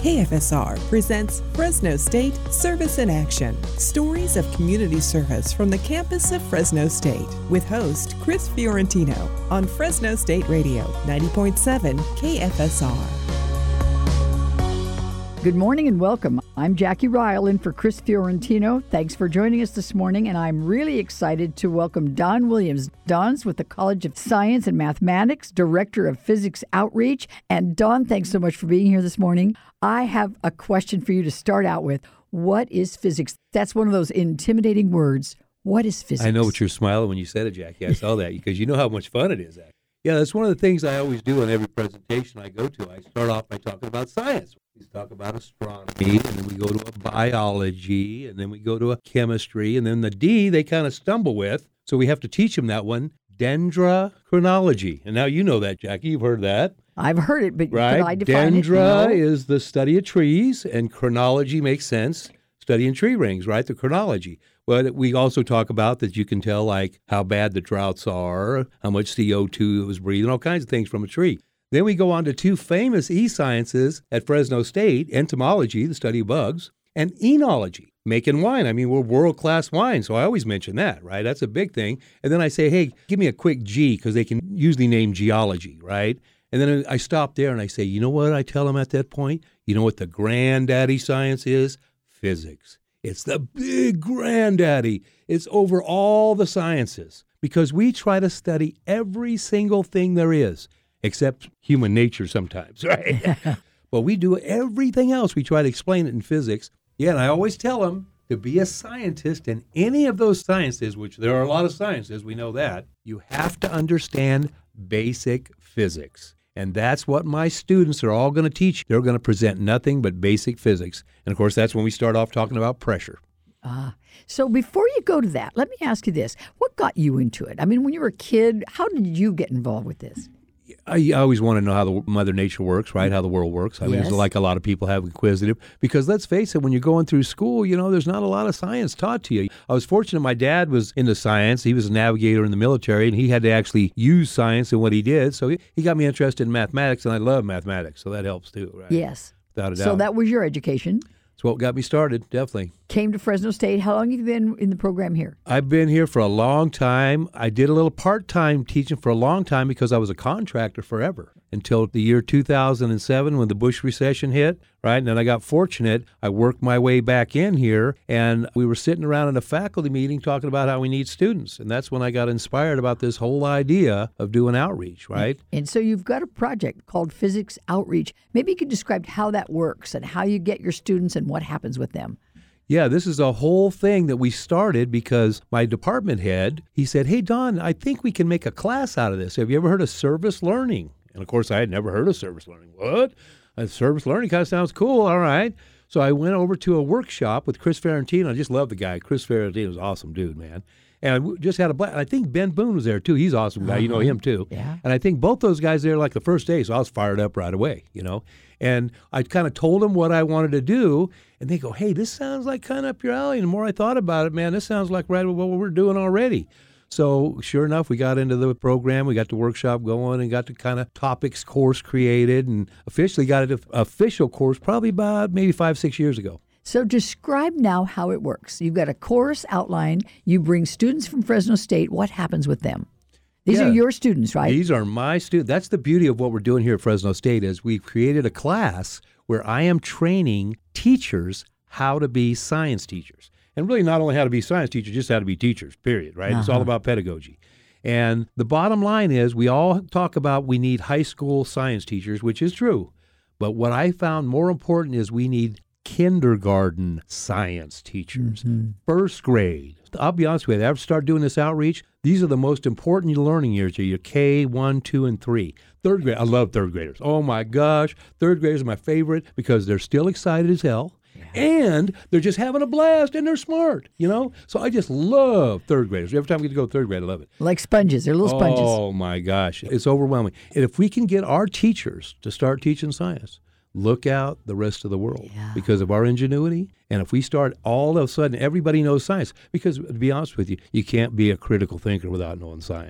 KFSR presents Fresno State Service in Action. Stories of community service from the campus of Fresno State with host Chris Fiorentino on Fresno State Radio, 90.7 KFSR. Good morning and welcome. I'm Jackie Ryle in for Chris Fiorentino. Thanks for joining us this morning, and I'm really excited to welcome Don Williams. Don's with the College of Science and Mathematics, Director of Physics Outreach. And Don, thanks so much for being here this morning. I have a question for you to start out with. What is physics? That's one of those intimidating words. What is physics? I know what you're smiling when you said it, Jackie. I saw that because you know how much fun it is. Yeah, that's one of the things I always do in every presentation I go to. I start off by talking about science. We talk about astronomy, and then we go to a biology, and then we go to a chemistry, and then the D they kind of stumble with, so we have to teach them that one, dendrochronology. And now you know that, Jackie. You've heard that. I've heard it, but right? Could I define Dendra it? No. is the study of trees, and chronology makes sense. Studying tree rings, right? The chronology. Well, we also talk about that you can tell, like, how bad the droughts are, how much CO2 it was breathing, all kinds of things from a tree. Then we go on to two famous e-sciences at Fresno State, entomology, the study of bugs, and enology, making wine. I mean, we're world-class wine, so I always mention that, right? That's a big thing. And then I say, hey, give me a quick G, because they can usually name geology, right? And then I stop there and I say, you know what I tell them at that point? You know what the granddaddy science is? Physics. It's the big granddaddy. It's over all the sciences because we try to study every single thing there is, except human nature sometimes, right? But we do everything else. We try to explain it in physics. Yeah, and I always tell them to be a scientist in any of those sciences, which there are a lot of sciences, we know that, you have to understand basic physics. And that's what my students are all going to teach. They're going to present nothing but basic physics. And, of course, that's when we start off talking about pressure. So before you go to that, let me ask you this. What got you into it? I mean, when you were a kid, how did you get involved with this? I always want to know how the Mother Nature works, right? How the world works. I mean, it's like a lot of people have inquisitive. Because let's face it, when you're going through school, you know, there's not a lot of science taught to you. I was fortunate my dad was into science. He was a navigator in the military, and he had to actually use science in what he did. So he got me interested in mathematics, and I love mathematics. So that helps too, right? Yes. Without a doubt. So that was your education. That's what got me started, definitely. Came to Fresno State. How long have you been in the program here? I've been here for a long time. I did a little part-time teaching for a long time because I was a contractor forever until the year 2007 when the Bush recession hit, right? And then I got fortunate. I worked my way back in here, and we were sitting around in a faculty meeting talking about how we need students. And that's when I got inspired about this whole idea of doing outreach, right? And so you've got a project called Physics Outreach. Maybe you could describe how that works and how you get your students and what happens with them. Yeah, this is a whole thing that we started because my department head, he said, hey, Don, I think we can make a class out of this. Have you ever heard of service learning? And, of course, I had never heard of service learning. What? Service learning kind of sounds cool. All right. So I went over to a workshop with Chris Fiorentino. I just love the guy. Chris Fiorentino is an awesome dude, man. And I just had a blast. I think Ben Boone was there, too. He's an awesome guy. You know him, too. Yeah. And I think both those guys there like the first day, so I was fired up right away, you know. And I kind of told them what I wanted to do, and they go, hey, this sounds like kind of up your alley. And the more I thought about it, man, this sounds like right what we're doing already. So sure enough, we got into the program. We got the workshop going and got the kind of topics course created and officially got an official course probably about maybe 5-6 years ago. So describe now how it works. You've got a course outline. You bring students from Fresno State. What happens with them? These are your students, right? These are my students. That's the beauty of what we're doing here at Fresno State is we've created a class where I am training teachers how to be science teachers. And really not only how to be science teachers, just how to be teachers, period, right? It's all about pedagogy. And the bottom line is we all talk about we need high school science teachers, which is true. But what I found more important is we need kindergarten science teachers, first grade. I'll be honest with you, I've started doing this outreach. These are the most important learning years, your K, 1, 2, and 3. Third grade, I love third graders. Oh my gosh, third graders are my favorite because they're still excited as hell. And they're just having a blast, and they're smart, you know? So I just love third graders. Every time we get to go to third grade, I love it. Like sponges. They're little sponges. Oh, my gosh. It's overwhelming. And if we can get our teachers to start teaching science, look out the rest of the world because of our ingenuity. And if we start all of a sudden, everybody knows science. Because to be honest with you, you can't be a critical thinker without knowing science.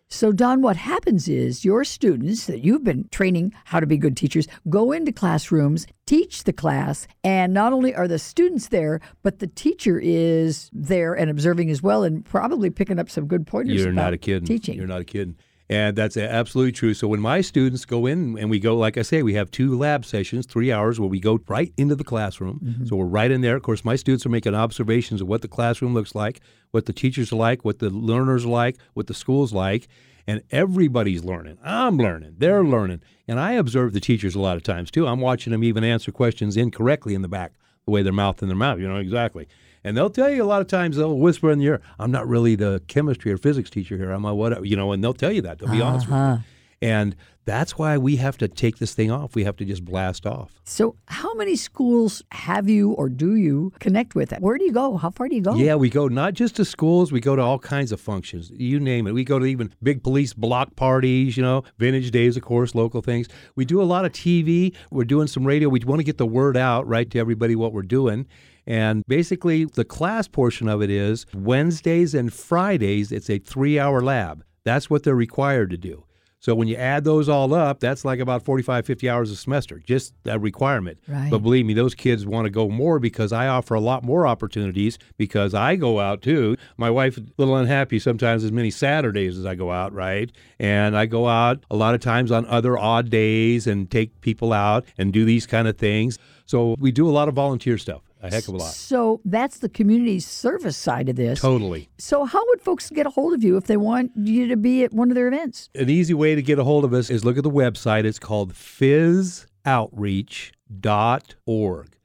So, Don, what happens is your students that you've been training how to be good teachers go into classrooms, teach the class, and not only are the students there, but the teacher is there and observing as well and probably picking up some good pointers You're about not a kid. teaching. You're not a kid. And that's absolutely true. So when my students go in and we go, like I say, we have 2 lab sessions, 3 hours where we go right into the classroom. Mm-hmm. So we're right in there. Of course, my students are making observations of what the classroom looks like, what the teachers are like, what the learners are like, what the school's like. And everybody's learning. I'm learning. They're learning. And I observe the teachers a lot of times, too. I'm watching them even answer questions incorrectly in the back, the way they're mouthing their mouth, exactly. And they'll tell you a lot of times, they'll whisper in the ear, I'm not really the chemistry or physics teacher here. I'm a whatever, and they'll tell you that. They'll be honest with you. And that's why we have to take this thing off. We have to just blast off. So how many schools have you or do you connect with? Where do you go? How far do you go? Yeah, we go not just to schools. We go to all kinds of functions. You name it. We go to even big police block parties, vintage days, of course, local things. We do a lot of TV. We're doing some radio. We want to get the word out, right, to everybody what we're doing. And basically, the class portion of it is Wednesdays and Fridays, it's a 3-hour lab. That's what they're required to do. So when you add those all up, that's like about 45, 50 hours a semester, just a requirement. Right. But believe me, those kids want to go more because I offer a lot more opportunities because I go out too. My wife's a little unhappy sometimes as many Saturdays as I go out, right? And I go out a lot of times on other odd days and take people out and do these kind of things. So we do a lot of volunteer stuff. A heck of a lot. So that's the community service side of this. Totally. So how would folks get a hold of you if they want you to be at one of their events? An easy way to get a hold of us is look at the website. It's called phizoutreach.org.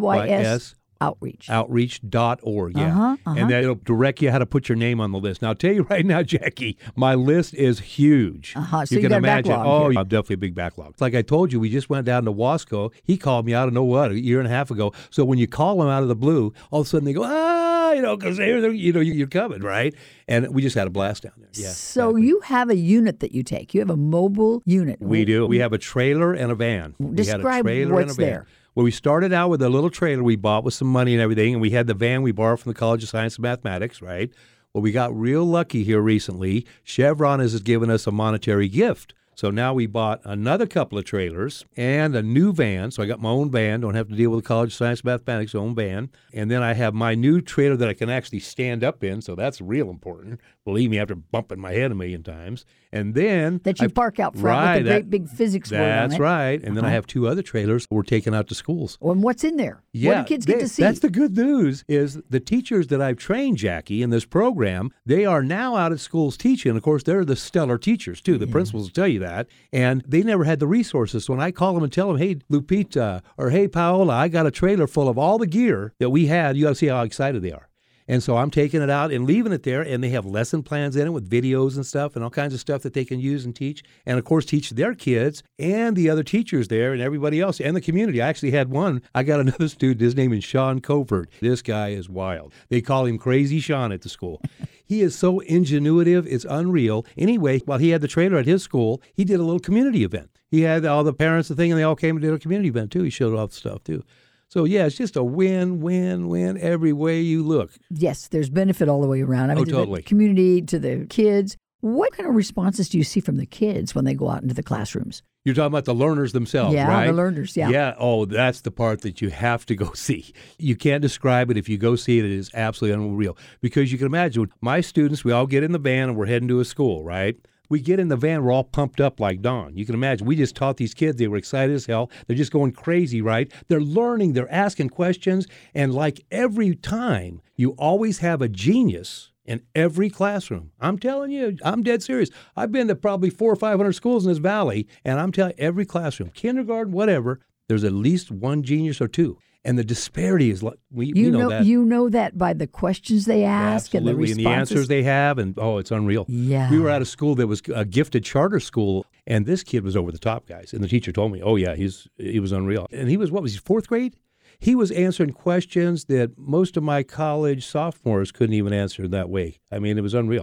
PHYS Outreach. Outreach.org, yeah. And that'll direct you how to put your name on the list. Now, I'll tell you right now, Jackie, my list is huge. So you can got imagine. A backlog I'm definitely a big backlog. Like I told you, we just went down to Wasco. He called me, I don't know what, a year and a half ago. So when you call them out of the blue, all of a sudden they go, because you're coming, right? And we just had a blast down there. Yeah. So you have a unit that you take. You have a mobile unit. We do. We have a trailer and a van. Describe what's there. Well, we started out with a little trailer we bought with some money and everything, and we had the van we borrowed from the College of Science and Mathematics, right? Well, we got real lucky here recently. Chevron has given us a monetary gift. So now we bought another couple of trailers and a new van. So I got my own van, don't have to deal with the College of Science and Mathematics, own van. And then I have my new trailer that I can actually stand up in, so that's real important. Believe me, after bumping my head a million times. And then that you park out front with the great big physics word on it. That's right. And then I have 2 other trailers we're taking out to schools. Well, and what's in there? Yeah, what do kids get to see? That's the good news is the teachers that I've trained, Jackie, in this program, they are now out at schools teaching. Of course, they're the stellar teachers, too. The principals will tell you that. And they never had the resources. So when I call them and tell them, hey, Lupita, or hey, Paola, I got a trailer full of all the gear that we had, you got to see how excited they are. And so I'm taking it out and leaving it there, and they have lesson plans in it with videos and stuff and all kinds of stuff that they can use and teach. And, of course, teach their kids and the other teachers there and everybody else and the community. I actually had one. I got another student. His name is Sean Covert. This guy is wild. They call him Crazy Sean at the school. He is so ingenuitive. It's unreal. Anyway, while he had the trailer at his school, he did a little community event. He had all the parents and thing, and they all came and did a community event, too. He showed off the stuff, too. So, yeah, it's just a win, win, win every way you look. Yes, there's benefit all the way around. I mean, totally. To the community, to the kids. What kind of responses do you see from the kids when they go out into the classrooms? You're talking about the learners themselves, right? Yeah, the learners, yeah. Yeah, that's the part that you have to go see. You can't describe it. If you go see it, it is absolutely unreal. Because you can imagine, my students, we all get in the van and we're heading to a school, right? We get in the van, we're all pumped up like Dawn. You can imagine, we just taught these kids, they were excited as hell. They're just going crazy, right? They're learning, they're asking questions, and like every time, you always have a genius in every classroom. I'm telling you, I'm dead serious. I've been to probably 400 or 500 schools in this valley, and I'm telling you, every classroom, kindergarten, whatever, there's at least one genius or two. And the disparity is like, we know that. You know that by the questions they ask and the responses. And the answers they have, and it's unreal. Yeah. We were at a school that was a gifted charter school, and this kid was over the top, guys. And the teacher told me, he was unreal. And he was, what was he, 4th grade? He was answering questions that most of my college sophomores couldn't even answer that way. I mean, it was unreal.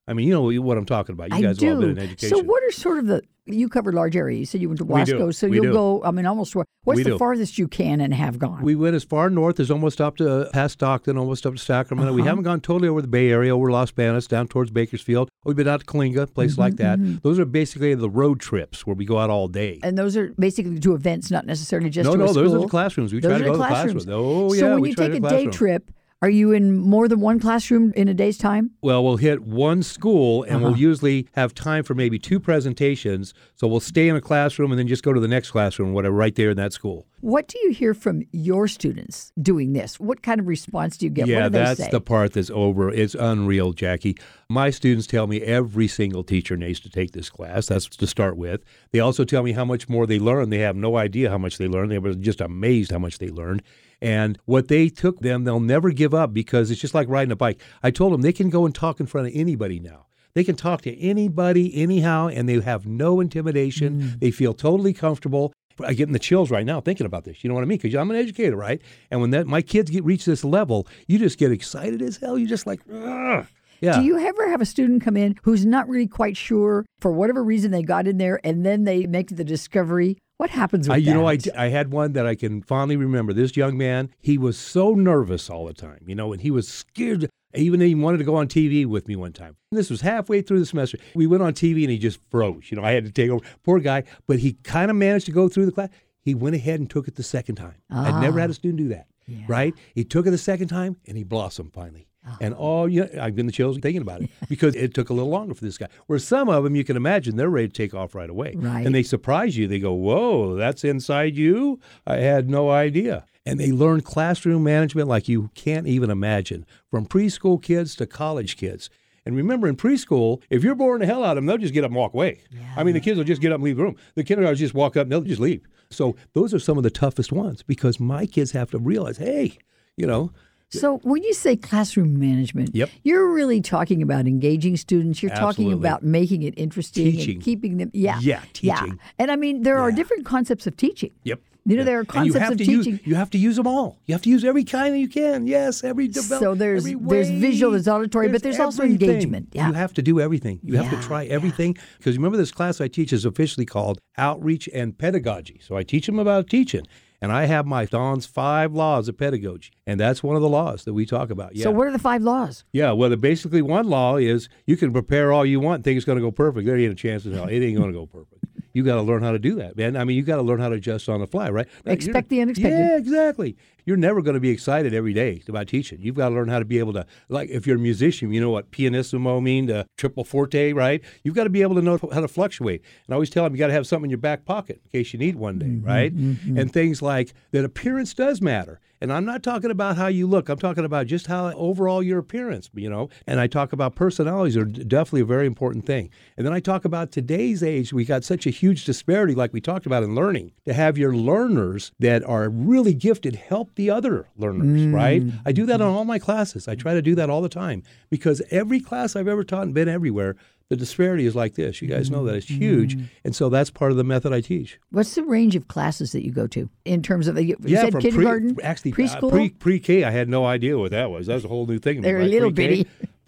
I mean, you know what I'm talking about. You guys have all been in education. So what are sort of you covered large areas. You said you went to Wasco, so you'll go, I mean, almost, what's the farthest you can and have gone? We went as far north as almost up to past Stockton, almost up to Sacramento. We haven't gone totally over the Bay Area, over Los Banos, down towards Bakersfield. We've been out to Coalinga, places like that. Those are basically the road trips where we go out all day. And those are basically to events, not necessarily just to a school? No, those are the classrooms. We try to go to the classrooms. Oh, yeah. So when you take a day trip, are you in more than one classroom in a day's time? Well, we'll hit one school, and we'll usually have time for maybe 2 presentations. So we'll stay in a classroom and then just go to the next classroom, whatever, right there in that school. What do you hear from your students doing this? What kind of response do you get? Yeah, what do they that's say? The part that's over. It's unreal, Jackie. My students tell me every single teacher needs to take this class. That's to start with. They also tell me how much more they learn. They have no idea how much they learn. They were just amazed how much they learned. And what they took them, they'll never give up because it's just like riding a bike. I told them they can go and talk in front of anybody now. They can talk to anybody, anyhow, and they have no intimidation. They feel totally comfortable. I'm getting the chills right now thinking about this. You know what I mean? Because I'm an educator, right? And when my kids reach this level, you just get excited as hell. You're just like, ugh. Yeah. Do you ever have a student come in who's not really quite sure for whatever reason they got in there and then they make the discovery? What happens with that? You know, I had one that I can fondly remember. This young man, he was so nervous all the time, you know, and he was scared. Even he wanted to go on TV with me one time. This was halfway through the semester. We went on TV and he just froze. You know, I had to take over. Poor guy, but he kind of managed to go through the class. He went ahead and took it the second time. I'd never had a student do that, right? He took it the second time and he blossomed finally. And I've been the chills thinking about it because it took a little longer for this guy. Where some of them, you can imagine, they're ready to take off right away. Right. And they surprise you. They go, whoa, that's inside you? I had no idea. And they learn classroom management like you can't even imagine, from preschool kids to college kids. And remember, in preschool, if you're boring the hell out of them, they'll just get up and walk away. Yeah. I mean, the kids will just get up and leave the room. The kindergartners just walk up and they'll just leave. So those are some of the toughest ones because my kids have to realize, hey, you know. So when you say classroom management, you're really talking about engaging students. You're talking about making it interesting teaching. And keeping them. Teaching. Yeah. And I mean, there are different concepts of teaching. Yep. You know, there are concepts of teaching. You have to use them all. You have to use every kind that you can. Yes, every development. So there's visual, there's auditory, but there's also engagement. Yeah. You have to do everything. You have to try everything. Because remember, this class I teach is officially called Outreach and Pedagogy. So I teach them about teaching. And I have my Don's 5 laws of pedagogy. And that's one of the laws that we talk about. Yeah. So what are the 5 laws? Yeah, well, basically one law is you can prepare all you want and think it's going to go perfect. There ain't a chance in hell. It ain't going to go perfect. You got to learn how to do that, man. I mean, you got to learn how to adjust on the fly, right? Expect the unexpected. Yeah, exactly. You're never going to be excited every day about teaching. You've got to learn how to be able to, like if you're a musician, you know what pianissimo mean, triple forte, right? You've got to be able to know how to fluctuate. And I always tell them you got to have something in your back pocket in case you need one day, right? And things like that appearance does matter. And I'm not talking about how you look. I'm talking about just how overall your appearance, you know. And I talk about personalities are definitely a very important thing. And then I talk about today's age. We got such a huge disparity, like we talked about in learning, to have your learners that are really gifted help the other learners, right? I do that on all my classes. I try to do that all the time because every class I've ever taught and been everywhere, the disparity is like this. You guys know that it's huge. And so that's part of the method I teach. What's the range of classes that you go to in terms of, you said from kindergarten, preschool? Pre-K, I had no idea what that was. That was a whole new thing. They're a little bitty.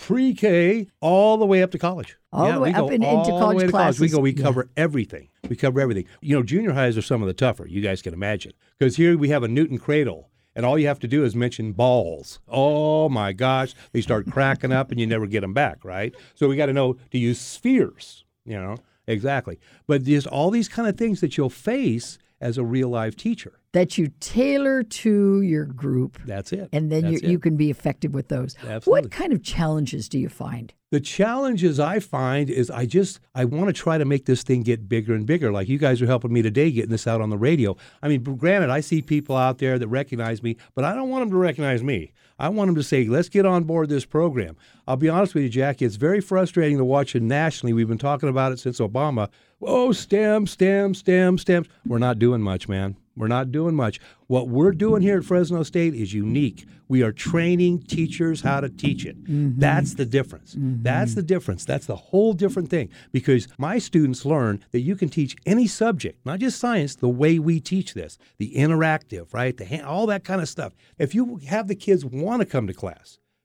Pre-K all the way up to college. All the way up into college classes. We cover everything. We cover everything. You know, junior highs are some of the tougher, you guys can imagine. Because here we have a Newton cradle. And all you have to do is mention balls. Oh, my gosh. They start cracking up and you never get them back, right? So we got to know to use spheres, you know. Exactly. But just all these kind of things that you'll face as a real live teacher. That you tailor to your group. That's it. And then you can be effective with those. Absolutely. What kind of challenges do you find? The challenges I find is I want to try to make this thing get bigger and bigger. Like you guys are helping me today getting this out on the radio. I mean, granted, I see people out there that recognize me, but I don't want them to recognize me. I want them to say, let's get on board this program. I'll be honest with you, Jackie, it's very frustrating to watch it nationally. We've been talking about it since Obama. Oh, STEM. We're not doing much, man. We're not doing much. What we're doing here at Fresno State is unique. We are training teachers how to teach it. That's the difference. That's the difference. That's the whole different thing. Because my students learn that you can teach any subject, not just science, the way we teach this. The interactive, right? All that kind of stuff. If you have the kids want to come to class,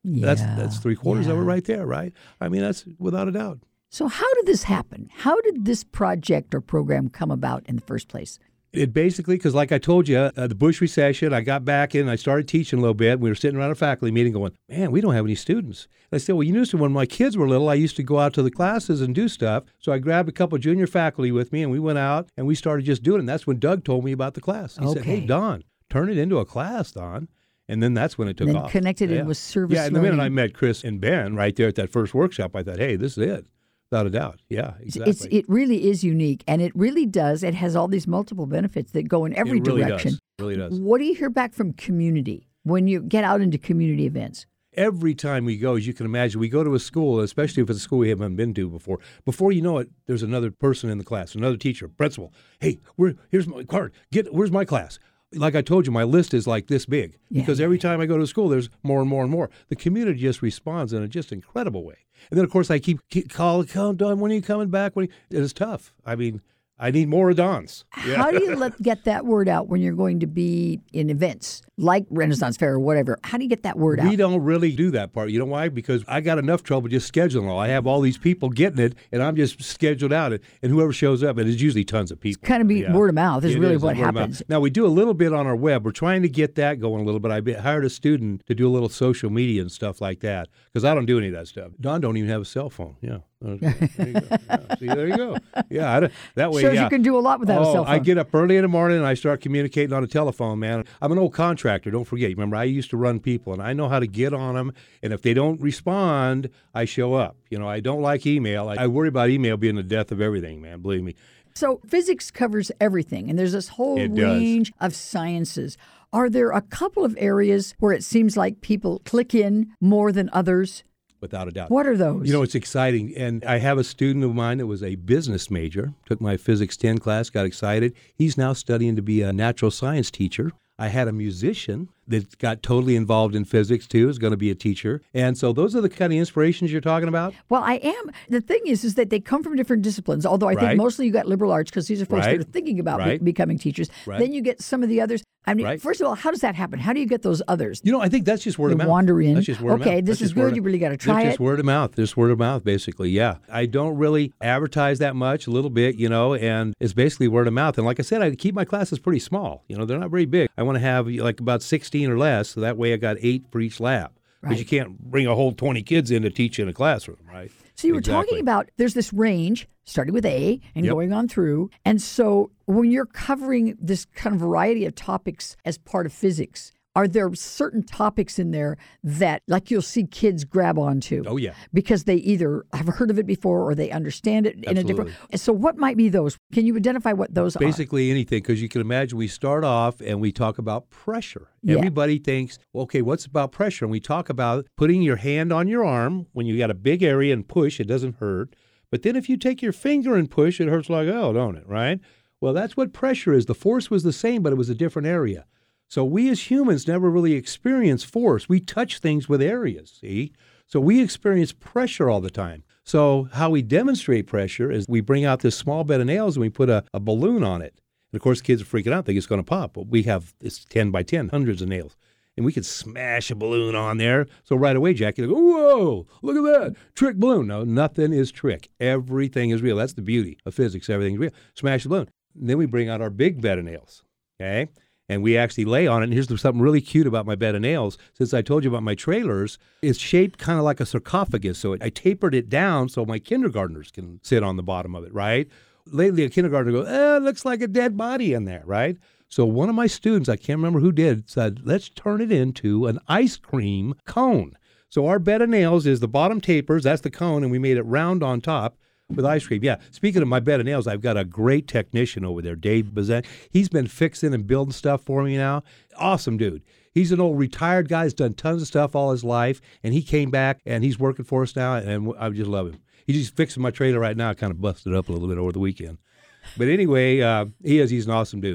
That's 3/4 of it right there, right? I mean, that's without a doubt. So how did this happen? How did this project or program come about in the first place? It basically, because like I told you, the Bush recession, I got back in, I started teaching a little bit. We were sitting around a faculty meeting going, man, we don't have any students. And I said, well, you know, when my kids were little, I used to go out to the classes and do stuff. So I grabbed a couple of junior faculty with me, and we went out, and we started just doing it. And that's when Doug told me about the class. He said, hey, Don, turn it into a class, Don. And then that's when it took off. Then connected it with service learning. learning. And the minute I met Chris and Ben right there at that first workshop, I thought, hey, this is it. Without a doubt. Yeah, exactly. It really is unique, and it really does. It has all these multiple benefits that go in every direction. It really does. What do you hear back from community when you get out into community events? Every time we go, as you can imagine, we go to a school, especially if it's a school we haven't been to before. Before you know it, there's another person in the class, another teacher, principal. Hey, here's my card. Where's my class? Like I told you, my list is like this big because every time I go to school, there's more and more and more. The community just responds in a just incredible way. And then, of course, I keep calling, Don, when are you coming back? It's tough. I mean, I need more Dons. Yeah. How do you get that word out when you're going to be in events like Renaissance Fair or whatever? How do you get that word out? We don't really do that part. You know why? Because I got enough trouble just scheduling all. I have all these people getting it, and I'm just scheduled out. And whoever shows up, and it's usually tons of people. It's kind of word of mouth is really what happens. Now, we do a little bit on our web. We're trying to get that going a little bit. I hired a student to do a little social media and stuff like that because I don't do any of that stuff. Don don't even have a cell phone. Yeah. There you go. Yeah. See, there you go. Yeah, that way. Shows you can do a lot without a cell phone. I get up early in the morning and I start communicating on a telephone, man. I'm an old contractor. Don't forget. Remember, I used to run people, and I know how to get on them. And if they don't respond, I show up. You know, I don't like email. I worry about email being the death of everything, man. Believe me. So physics covers everything, and there's this whole range of sciences. Are there a couple of areas where it seems like people click in more than others? Without a doubt. What are those? You know, it's exciting. And I have a student of mine that was a business major, took my Physics 10 class, got excited. He's now studying to be a natural science teacher. I had a musician that got totally involved in physics, too, is going to be a teacher. And so those are the kind of inspirations you're talking about? Well, I am. The thing is that they come from different disciplines, although I think mostly you got liberal arts because these are folks that are thinking about becoming teachers. Then you get some of the others. I mean, first of all, how does that happen? How do you get those others? You know, I think that's just word of mouth. Wander in. That's just word of mouth. Okay, this is good. You really got to try it. It's just word of mouth. Just word of mouth, basically, yeah. I don't really advertise that much, a little bit, you know, and it's basically word of mouth. And like I said, I keep my classes pretty small. You know, they're not very big. I want to have like about 16 or less, so that way I got 8 for each lab. Because you can't bring a whole 20 kids in to teach in a classroom, right? So you were talking about there's this range, starting with A and going on through. And so when you're covering this kind of variety of topics as part of physics, are there certain topics in there that, like, you'll see kids grab onto? Oh, yeah. Because they either have heard of it before or they understand it in a different... So what might be those? Can you identify what those are? Basically anything, because you can imagine we start off and we talk about pressure. Everybody thinks, okay, what's about pressure? And we talk about putting your hand on your arm when you got a big area and push, it doesn't hurt. But then if you take your finger and push, it hurts like hell, don't it, right? Well, that's what pressure is. The force was the same, but it was a different area. So we as humans never really experience force. We touch things with areas, see? So we experience pressure all the time. So how we demonstrate pressure is we bring out this small bed of nails and we put a balloon on it. And of course, kids are freaking out, think it's going to pop. But we have this 10 by 10, hundreds of nails. And we could smash a balloon on there. So right away, Jackie, go, whoa, look at that, trick balloon. No, nothing is trick. Everything is real. That's the beauty of physics. Everything's real. Smash the balloon. And then we bring out our big bed of nails, okay? And we actually lay on it. And here's something really cute about my bed of nails. Since I told you about my trailers, it's shaped kind of like a sarcophagus. So I tapered it down so my kindergartners can sit on the bottom of it, right? Lately, a kindergartner goes, it looks like a dead body in there, right? So one of my students, I can't remember who did, said, let's turn it into an ice cream cone. So our bed of nails is the bottom tapers, that's the cone, and we made it round on top with ice cream. Yeah, speaking of my bed of nails, I've got a great technician over there, Dave Bazette. He's been fixing and building stuff for me now. Awesome dude. He's an old retired guy. He's done tons of stuff all his life, and he came back, and he's working for us now, and I just love him. He's just fixing my trailer right now. I kind of busted up a little bit over the weekend. But anyway, he's an awesome dude.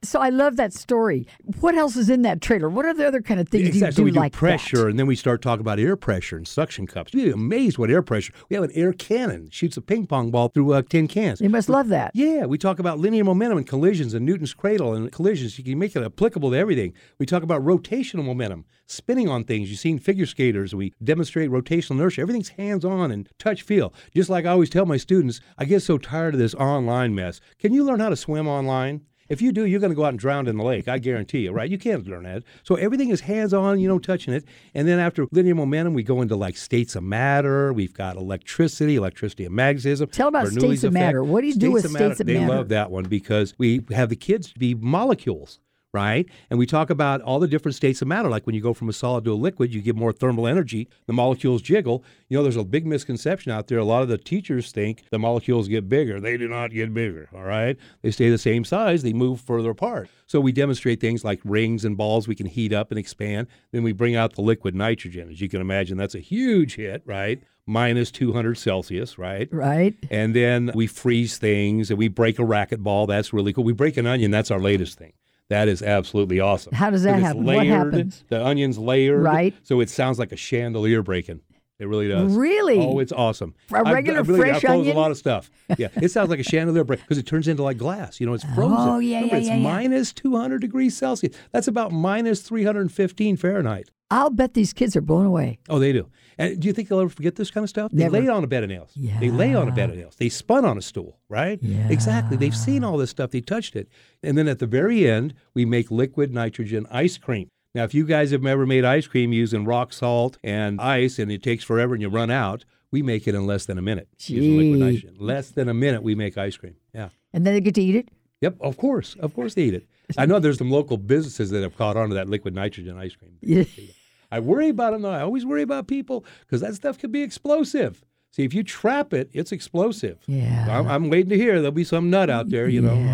So I love that story. What else is in that trailer? What are the other kind of things Exactly. you So we do like pressure, that? and then we start talking about air pressure and suction cups. You'd be amazed what air pressure. We have an air cannon, shoots a ping pong ball through tin cans. You must love that. Yeah, we talk about linear momentum and collisions and Newton's cradle and collisions. You can make it applicable to everything. We talk about rotational momentum, spinning on things. You've seen figure skaters. We demonstrate rotational inertia. Everything's hands-on and touch-feel. Just like I always tell my students, I get so tired of this online mess. Can you learn how to swim online? If you do, you're going to go out and drown in the lake. I guarantee you, right? You can't learn that. So everything is hands-on, touching it. And then after linear momentum, we go into like states of matter. We've got electricity and magnetism. Tell about Bernoulli's states of effect. matter. What do you do with states of matter? They love that one because we have the kids be molecules. Right? And we talk about all the different states of matter. Like when you go from a solid to a liquid, you get more thermal energy. The molecules jiggle. There's a big misconception out there. A lot of the teachers think the molecules get bigger. They do not get bigger, all right? They stay the same size. They move further apart. So we demonstrate things like rings and balls we can heat up and expand. Then we bring out the liquid nitrogen. As you can imagine, that's a huge hit, right? Minus 200 Celsius, right? Right. And then we freeze things and we break a racquetball. That's really cool. We break an onion. That's our latest thing. That is absolutely awesome. How does that happen? Layered, what happens? The onion's layered. Right. So it sounds like a chandelier breaking. It really does. Really? Oh, it's awesome. A regular fresh I froze onion? a lot of stuff. Yeah, it sounds like a chandelier break because it turns into like glass. It's frozen. Oh, yeah, Remember, yeah, it's yeah. minus 200 degrees Celsius. That's about minus 315 Fahrenheit. I'll bet these kids are blown away. Oh, they do. And do you think they'll ever forget this kind of stuff? Never. They lay on a bed of nails. Yeah. They lay on a bed of nails. They spun on a stool, right? Yeah. Exactly. They've seen all this stuff. They touched it. And then at the very end, we make liquid nitrogen ice cream. Now, if you guys have ever made ice cream using rock salt and ice and it takes forever and you run out, we make it in less than a minute using liquid nitrogen. Less than a minute, we make ice cream. Yeah. And then they get to eat it? Yep, of course. Of course they eat it. I know there's some local businesses that have caught on to that liquid nitrogen ice cream. Yeah. I worry about them, though. I always worry about people because that stuff could be explosive. See, if you trap it, it's explosive. Yeah. I'm waiting to hear. There'll be some nut out there,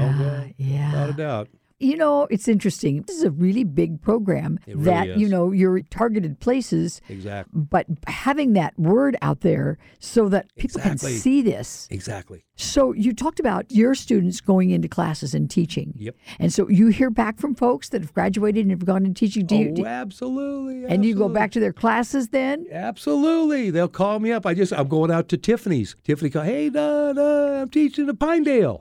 Yeah. Without a doubt. It's interesting. This is a really big program It really that, is. you're targeted places. Exactly. But having that word out there so that people Exactly. can see this. Exactly. So you talked about your students going into classes and teaching. Yep. And so you hear back from folks that have graduated and have gone into teaching. Absolutely. And you go back to their classes then? Absolutely. They'll call me up. I'm going out to Tiffany's. Tiffany call, hey, Don, I'm teaching at Pinedale.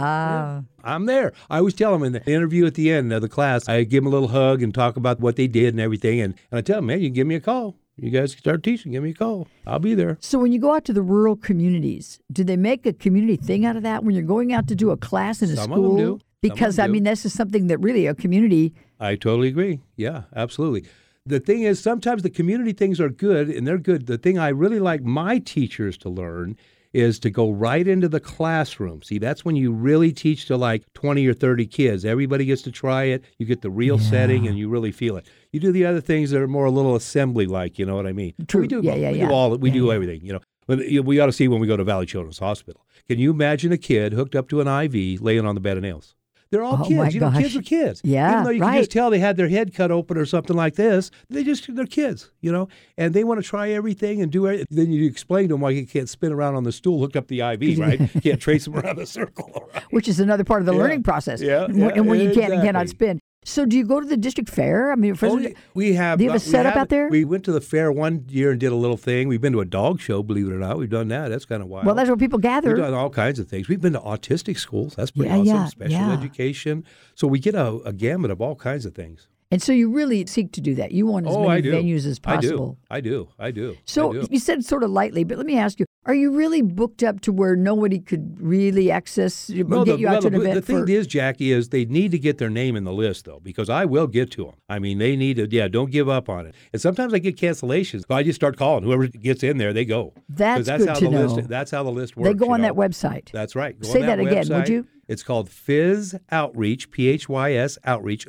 I'm there. I always tell them in the interview at the end of the class, I give them a little hug and talk about what they did and everything. And I tell them, man, you can give me a call. You guys can start teaching. Give me a call. I'll be there. So when you go out to the rural communities, do they make a community thing out of that when you're going out to do a class in a Some of school? them do. Because, Some of them do. this is something that really a community. I totally agree. Yeah, absolutely. The thing is, sometimes the community things are good, and they're good. The thing I really like my teachers to learn is to go right into the classroom. See, that's when you really teach to like 20 or 30 kids. Everybody gets to try it. You get the real setting, and you really feel it. You do the other things that are more a little assembly-like, you know what I mean? True. We do, Yeah. we do everything, But we ought to see when we go to Valley Children's Hospital. Can you imagine a kid hooked up to an IV laying on the bed of nails? They're all Oh, my kids. gosh. Kids are kids. Yeah, Even though you can right. just tell they had their head cut open or something like this, they're kids, and they want to try everything and do everything. Then you explain to them why you can't spin around on the stool, hook up the IV, right? You can't trace them around the circle, right? Which is another part of the learning process. Yeah, And when you can't and cannot exactly. spin. So do you go to the district fair? I mean, We have. Do you have a setup out there? We went to the fair one year and did a little thing. We've been to a dog show, believe it or not. We've done that. That's kind of wild. well, that's where people gather. We've done all kinds of things. We've been to autistic schools. That's pretty Yeah, awesome. yeah, Special yeah. education. So we get a gamut of all kinds of things. And so you really seek to do that. You want as I many do. venues as possible. I do. So I do. you said sort of lightly, but let me ask you, are you really booked up to where nobody could really access or get you out to an event? The thing is, Jackie, is they need to get their name in the list, though, because I will get to them. I mean, they need to, don't give up on it. And sometimes I get cancellations. So I just start calling. Whoever gets in there, they go. 'Cause That's good how to the know. List, that's how the list works. They go on that website. That's right. Go Say on that again, would website. you? It's called Phys Outreach, PHYS Outreach,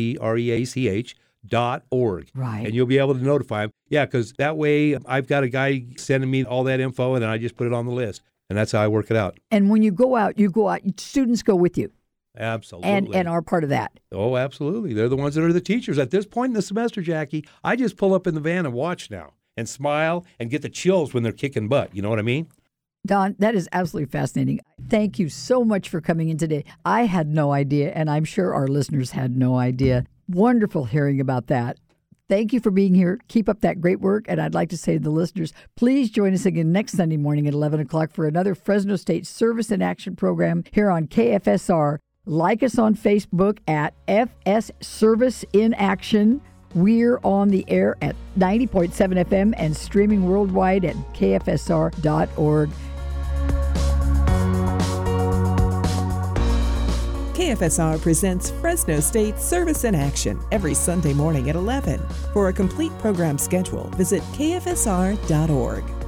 OUTREACH.org. Right. And you'll be able to notify them. Yeah, because that way I've got a guy sending me all that info, and then I just put it on the list. And that's how I work it out. And when you go out, students go with you Absolutely. and are part of that. Oh, absolutely. They're the ones that are the teachers. At this point in the semester, Jackie, I just pull up in the van and watch now and smile and get the chills when they're kicking butt. You know what I mean? Don, that is absolutely fascinating. Thank you so much for coming in today. I had no idea, and I'm sure our listeners had no idea. Wonderful hearing about that. Thank you for being here. Keep up that great work. And I'd like to say to the listeners, please join us again next Sunday morning at 11 o'clock for another Fresno State Service in Action program here on KFSR. Like us on Facebook at FS Service in Action. We're on the air at 90.7 FM and streaming worldwide at kfsr.org. KFSR presents Fresno State Service in Action every Sunday morning at 11. For a complete program schedule, visit kfsr.org.